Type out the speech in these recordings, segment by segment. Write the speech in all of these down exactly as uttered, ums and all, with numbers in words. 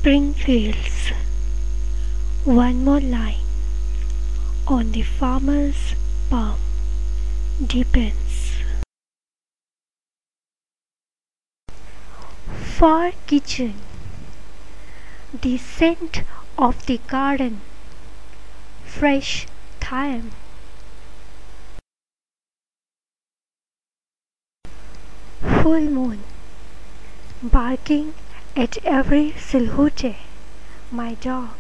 spring fields, one more line on the farmer's palm deepens. Far kitchen, the scent of the garden, fresh thyme. Full moon, barking at every silhouette, my dog.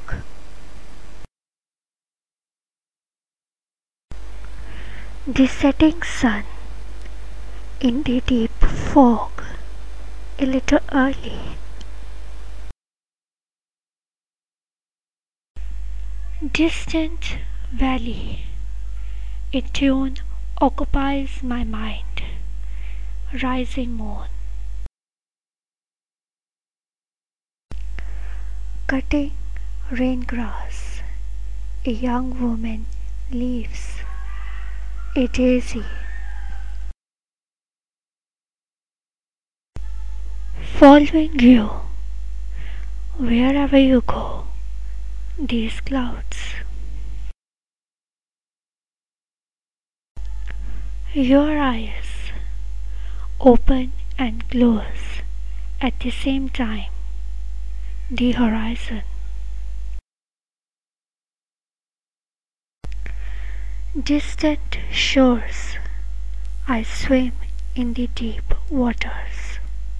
The setting sun in the deep fog, a little early. Distant valley, a tune occupies my mind. Rising moon, cutting rain grass, a young woman leaves a daisy. Following you, wherever you go, these clouds. Your eyes open and close at the same time. The horizon. Distant shores. I swim in the deep waters.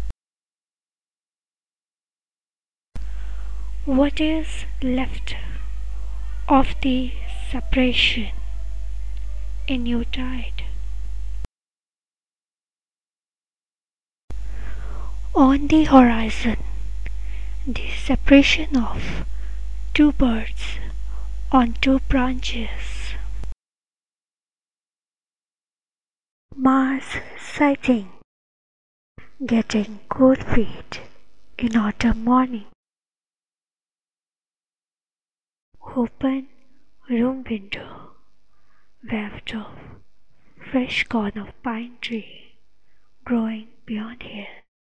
What is left of the separation? A new tide. On the horizon, the separation of two birds on two branches. Mars sighting, getting cold feet in autumn morning. Open room window, weft of fresh corn of pine tree growing beyond hill.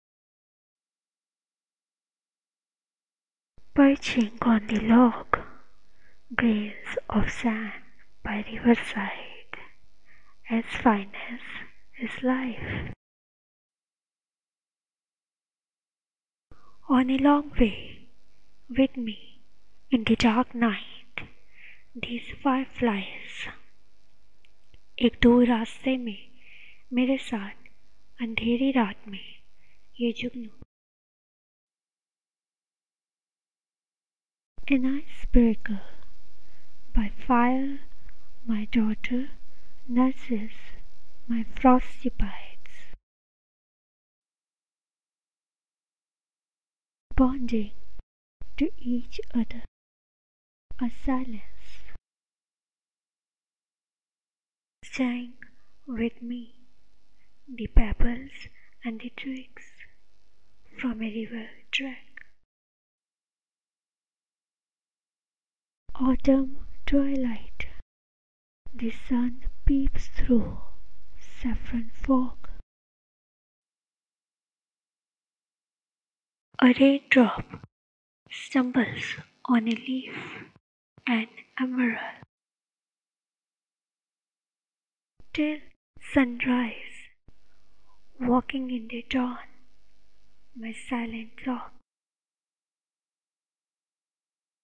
Perching on the log, grains of sand by riverside, as fine as is life. On a long way with me in the dark night, these fireflies. एक दूर रास्ते में मेरे साथ अंधेरी रात में ये जुगनू. An icebreaker by fire, my daughter nurses my frosty bites, bonding to each other, a silence, staying with me, the pebbles and the twigs from a river track. Autumn twilight, the sun peeps through saffron fog. A raindrop stumbles on a leaf, an emerald. Till sunrise, walking in the dawn, my silent dog.